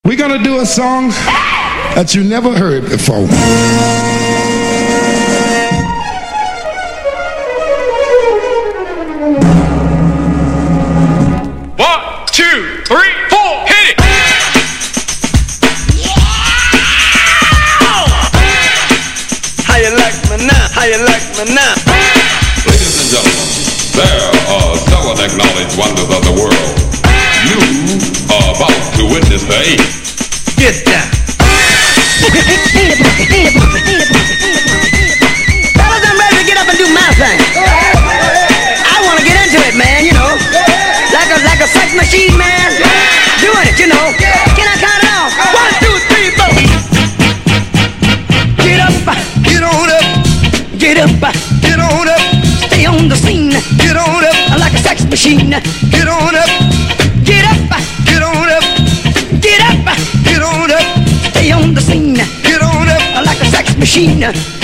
We're gonna do a song that you never heard before. 1, 2, 3, 4, hit it! How you like me now? How you like me now? Ladies and gentlemen, there are seven acknowledged wonders of the world. You are about to witness the eighth. Get down. Fellas, I'm ready to get up and do my thing. I want to get into it, man, you know. Like a sex machine, man. Doing it, you know. Can I count it off? 1, 2, 3, 4. Get up. Get on up. Get up. Get on up. Stay on the scene. Get on up. Like a sex machine. Get on up. Get up. Get on up. Get up. Get on up. Stay on the scene. Get on up. Like a sex machine.